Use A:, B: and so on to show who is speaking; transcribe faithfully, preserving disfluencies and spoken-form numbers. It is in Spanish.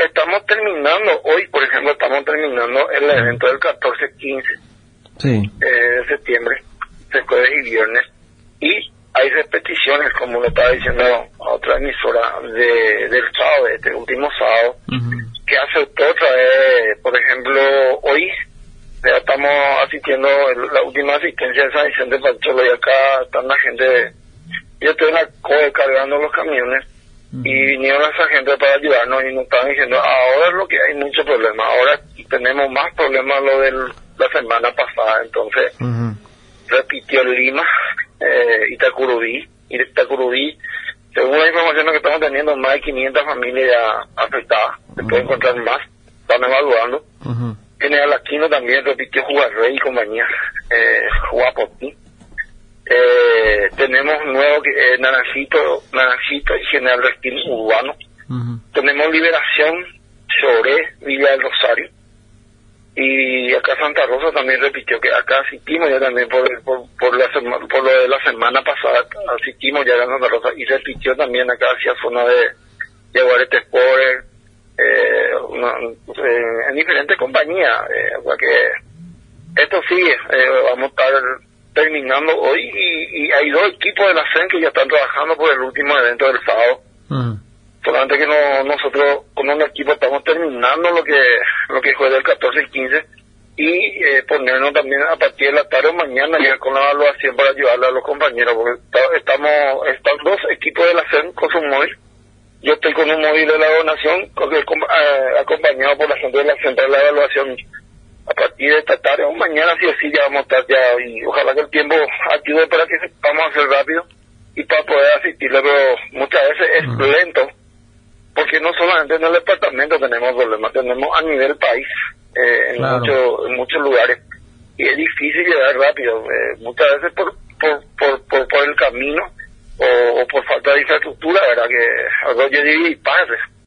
A: estamos terminando, hoy por ejemplo estamos terminando el evento del catorce quince
B: sí.
A: eh, de septiembre, de jueves y viernes, y hay repeticiones, como lo estaba diciendo a otra emisora, de, del sábado, de este último sábado, uh-huh. que aceptó otra vez, por ejemplo, hoy ya estamos asistiendo, la última asistencia de San Vicente Pancholo, y acá están la gente, yo estoy en la COE cargando los camiones, uh-huh. y vinieron esa gente para ayudarnos y nos estaban diciendo, ahora es lo que hay mucho problema, ahora tenemos más problemas lo de la semana pasada, entonces uh-huh. repitió Lima, eh, Itacurubí, y Itacurubí, según la información que estamos teniendo, más de quinientas familias ya afectadas, se uh-huh. puede encontrar más, están evaluando. Uh-huh. General Aquino también repitió Jugarrey y compañía, eh, Guapotí. Eh, tenemos nuevo eh, Naranjito, Naranjito y General Restín Urbano. Uh-huh. Tenemos Liberación, Choré, Villa del Rosario. Y acá Santa Rosa también repitió, que acá asistimos ya también por por, por, la, por lo de la semana pasada, asistimos ya a Santa Rosa, y repitió también acá hacia zona de Yaguarete Sport, eh, una, eh, en diferentes compañías, eh, que esto sigue, eh, vamos a estar terminando hoy, y, y hay dos equipos de la C E N que ya están trabajando por el último evento del sábado. Uh-huh. Solamente que no, nosotros con un equipo estamos terminando lo que lo que fue del catorce y quince, y eh, ponernos también a partir de la tarde o mañana ya con la evaluación para ayudarle a los compañeros, porque está, estamos están dos equipos de la C E N con su móvil. Yo estoy con un móvil de la donación con el, eh, acompañado por la gente de la central de la evaluación. A partir de esta tarde o mañana sí o sí ya vamos a estar ya, y ojalá que el tiempo ayude para que vamos a hacer rápido y para poder asistirle, pero muchas veces es uh-huh. lento, porque no solamente en el departamento tenemos problemas, tenemos a nivel país, eh, en, claro. mucho, en muchos lugares, y es difícil llegar rápido, eh, muchas veces por por, por por por el camino o, o por falta de infraestructura, verdad que algo yo diría y pase.